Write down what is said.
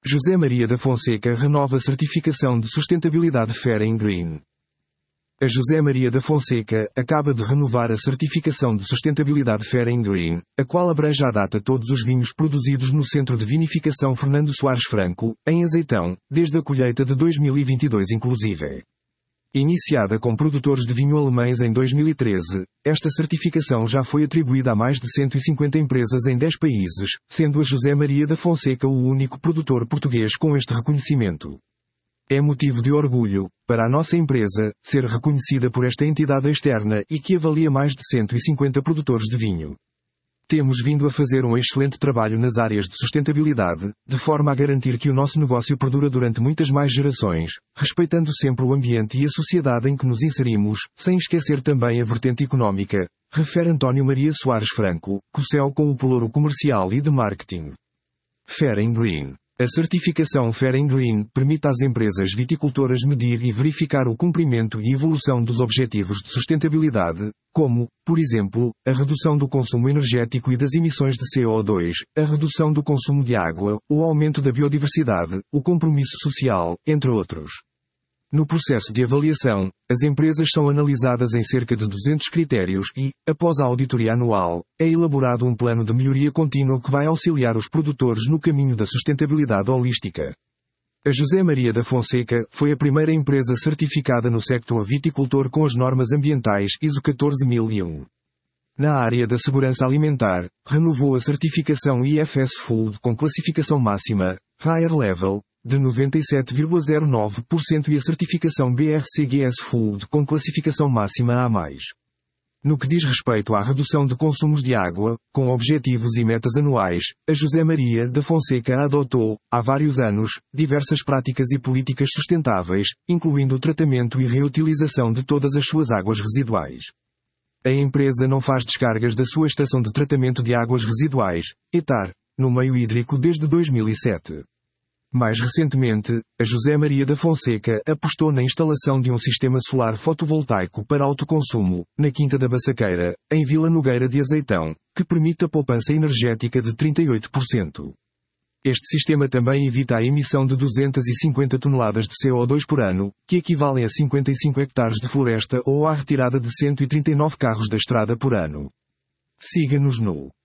José Maria da Fonseca renova a certificação de sustentabilidade Fair and Green. A José Maria da Fonseca acaba de renovar a certificação de sustentabilidade Fair and Green, a qual abrange à data todos os vinhos produzidos no Centro de Vinificação Fernando Soares Franco, em Azeitão, desde a colheita de 2022 inclusive. Iniciada com produtores de vinho alemães em 2013, esta certificação já foi atribuída a mais de 150 empresas em 10 países, sendo a José Maria da Fonseca o único produtor português com este reconhecimento. É motivo de orgulho, para a nossa empresa, ser reconhecida por esta entidade externa e que avalia mais de 150 produtores de vinho. Temos vindo a fazer um excelente trabalho nas áreas de sustentabilidade, de forma a garantir que o nosso negócio perdura durante muitas mais gerações, respeitando sempre o ambiente e a sociedade em que nos inserimos, sem esquecer também a vertente económica, refere António Maria Soares Franco, COCEL com o pelouro comercial e de marketing. Fair and Green. A certificação Fair and Green permite às empresas viticultoras medir e verificar o cumprimento e evolução dos objetivos de sustentabilidade, como, por exemplo, a redução do consumo energético e das emissões de CO2, a redução do consumo de água, o aumento da biodiversidade, o compromisso social, entre outros. No processo de avaliação, as empresas são analisadas em cerca de 200 critérios e, após a auditoria anual, é elaborado um plano de melhoria contínua que vai auxiliar os produtores no caminho da sustentabilidade holística. A José Maria da Fonseca foi a primeira empresa certificada no sector viticultor com as normas ambientais ISO 14001. Na área da segurança alimentar, renovou a certificação IFS Food com classificação máxima, Higher Level, de 97,09% e a certificação BRCGS Food com classificação máxima A+. No que diz respeito à redução de consumos de água, com objetivos e metas anuais, a José Maria da Fonseca adotou, há vários anos, diversas práticas e políticas sustentáveis, incluindo o tratamento e reutilização de todas as suas águas residuais. A empresa não faz descargas da sua estação de tratamento de águas residuais, ETAR, no meio hídrico desde 2007. Mais recentemente, a José Maria da Fonseca apostou na instalação de um sistema solar fotovoltaico para autoconsumo, na Quinta da Bassaqueira, em Vila Nogueira de Azeitão, que permite a poupança energética de 38%. Este sistema também evita a emissão de 250 toneladas de CO2 por ano, que equivalem a 55 hectares de floresta ou à retirada de 139 carros da estrada por ano. Siga-nos no